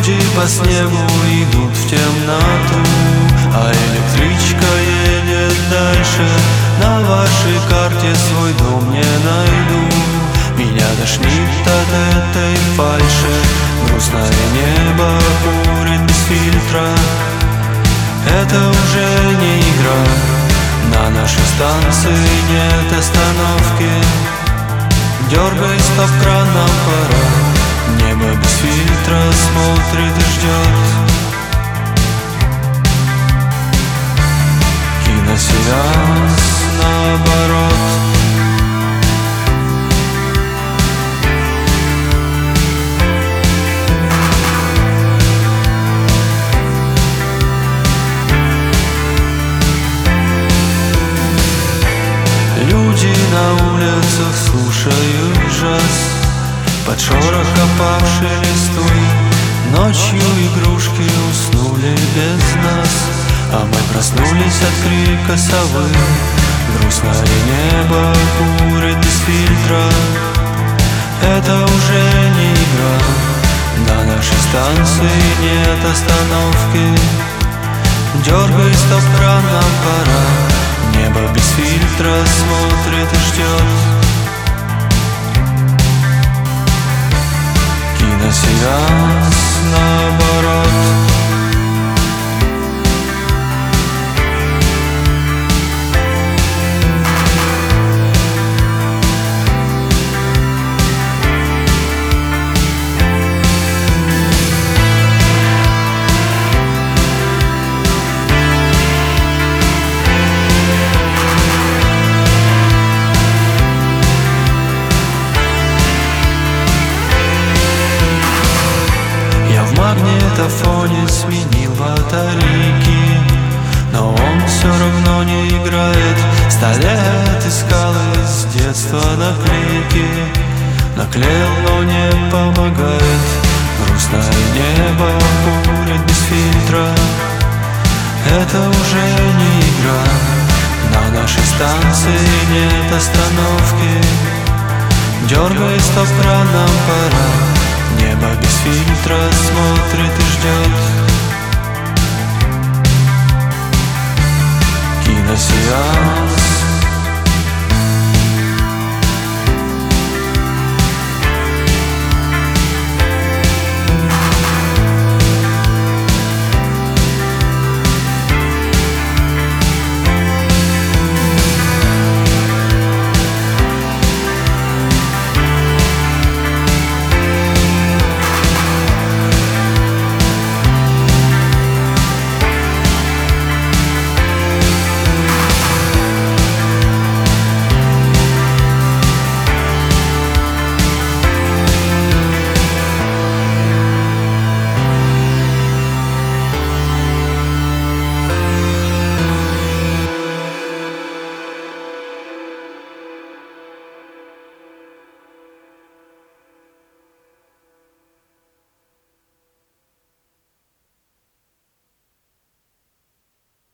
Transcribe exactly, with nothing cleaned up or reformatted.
Люди по снегу идут в темноту, а электричка едет дальше. На вашей карте свой дом не найду. Меня тошнит от этой фальши. Грустное небо курит без фильтра. Это уже не игра. На нашей станции нет остановки. Дергай стоп-кран, нам пора. Небо без фильтра смотрит и ждет. Киносеанс наоборот. Люди на улицах слушают джаз под шорох опавшей листвы. Ночью игрушки уснули без нас, а мы проснулись от крика совы. Грустное небо курит без фильтра. Это уже не игра. На нашей станции нет остановки. Дергай стоп-кран, нам пора. Небо без фильтра смотрит и ждет. Киносеанс наоборот. В магнитофоне сменил батарейки, но он все равно не играет. Сто лет искал из детства наклейки, наклеил, но не помогает. Грустное небо курит без фильтра. Это уже не игра. На нашей станции нет остановки. Дергай стоп-кран, нам пора. Небо без фильтра смотрит и ждет. Киносеанс